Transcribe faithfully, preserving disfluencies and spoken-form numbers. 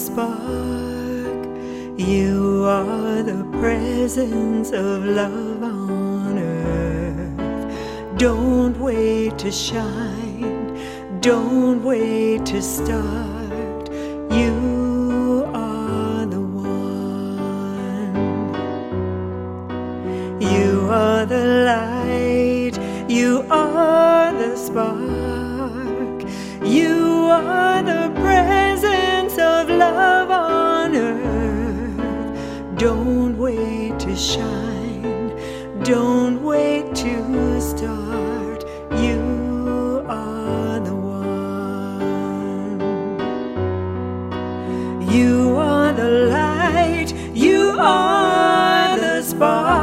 spark. You are the presence of love on earth. Don't wait to shine, don't wait to start. You are the one. You are the light, you are the spark. You are the presence of love on earth. Don't wait to shine, don't wait to start. You are the one. You are the light, you are the spark.